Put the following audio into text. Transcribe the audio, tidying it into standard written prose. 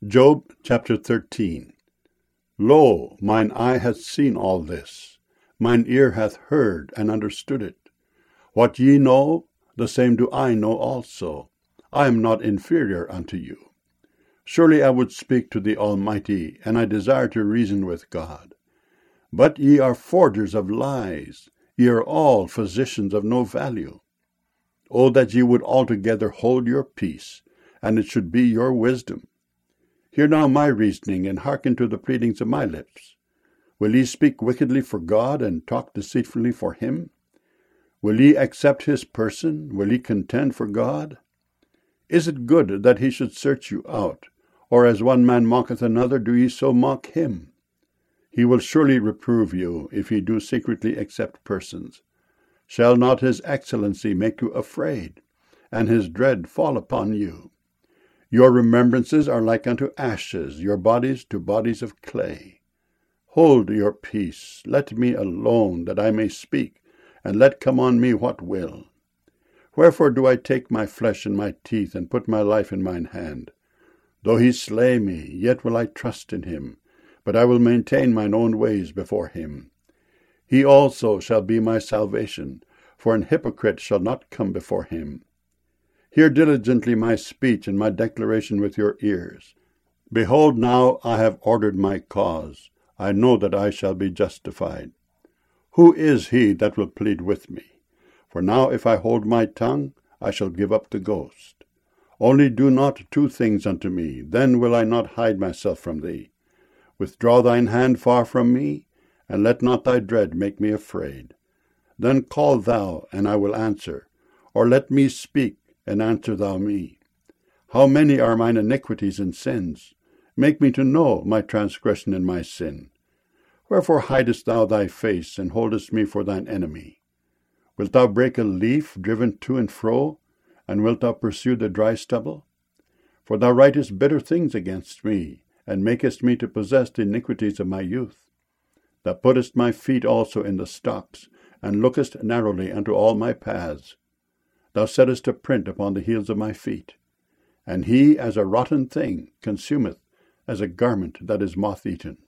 Job chapter 13. Lo, mine eye hath seen all this, mine ear hath heard and understood it. What ye know, the same do I know also. I am not inferior unto you. Surely I would speak to the Almighty, and I desire to reason with God. But ye are forgers of lies, ye are all physicians of no value. O that ye would altogether hold your peace, and it should be your wisdom. Hear now my reasoning, and hearken to the pleadings of my lips. Will ye speak wickedly for God, and talk deceitfully for him? Will ye accept his person? Will ye contend for God? Is it good that he should search you out? Or as one man mocketh another, do ye so mock him? He will surely reprove you, if ye do secretly accept persons. Shall not his excellency make you afraid, and his dread fall upon you? Your remembrances are like unto ashes, your bodies to bodies of clay. Hold your peace, let me alone, that I may speak, and let come on me what will. Wherefore do I take my flesh in my teeth, and put my life in mine hand? Though he slay me, yet will I trust in him, but I will maintain mine own ways before him. He also shall be my salvation, for an hypocrite shall not come before him. Hear diligently my speech and my declaration with your ears. Behold, now I have ordered my cause. I know that I shall be justified. Who is he that will plead with me? For now if I hold my tongue, I shall give up the ghost. Only do not two things unto me, then will I not hide myself from thee. Withdraw thine hand far from me, and let not thy dread make me afraid. Then call thou, and I will answer, or let me speak, and answer thou me. How many are mine iniquities and sins? Make me to know my transgression and my sin. Wherefore hidest thou thy face, and holdest me for thine enemy? Wilt thou break a leaf driven to and fro, and wilt thou pursue the dry stubble? For thou writest bitter things against me, and makest me to possess the iniquities of my youth. Thou puttest my feet also in the stocks, and lookest narrowly unto all my paths. Thou settest a print upon the heels of my feet. And he, as a rotten thing, consumeth, as a garment that is moth-eaten.